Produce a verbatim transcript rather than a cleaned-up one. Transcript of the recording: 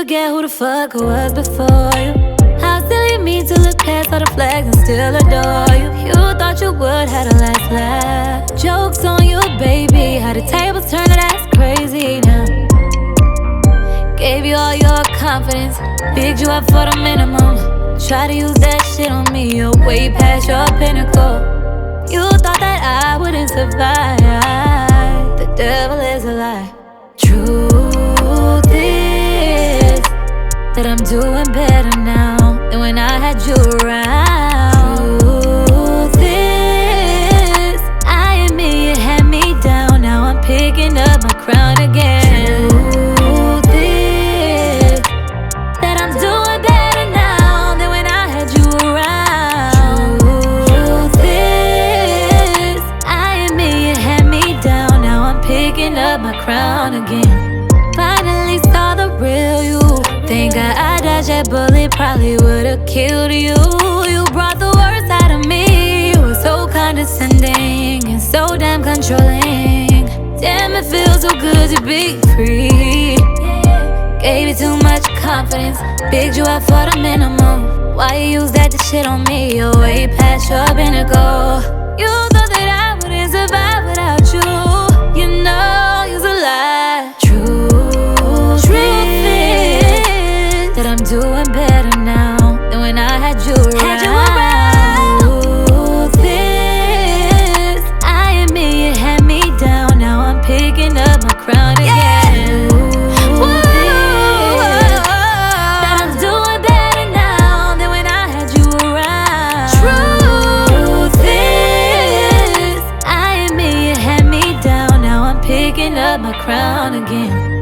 forget who the fuck I was before you. How silly me to look past all the flags and still adore you. You thought you would have the last laugh. Jokes on you, baby. How the tables turn, that's crazy now. Gave you all your confidence, bigged you up for the minimum. Try to use that shit on me, you're way past your pinnacle. You thought that I wouldn't survive. The devil is a lie. Truth is that I'm doing better now than when I had you around. Truth is, I admit you had me down. Now I'm picking up my crown again. Truth is that I'm doing better now than when I had you around. Truth is, I admit you had me down. Now I'm picking up my crown again. Finally saw the real you. Think I, I dodged that bullet, probably would've killed you. You brought the worst out of me. You were so condescending and so damn controlling. Damn, it feels so good to be free. Gave you too much confidence, bigged you up for the minimum. Why you use that to shit on me? You're way past your pinnacle. You thought that I wouldn't survive without you. You know you're a lie. Truth, Truth is that I'm doing better now than when I had you around. Had you around. Truth is, I admit you had me down. Now I'm picking up my crown again. Yeah. Truth is that I'm doing better now than when I had you around. Truth is, I admit you had me down. Now I'm picking up my crown again.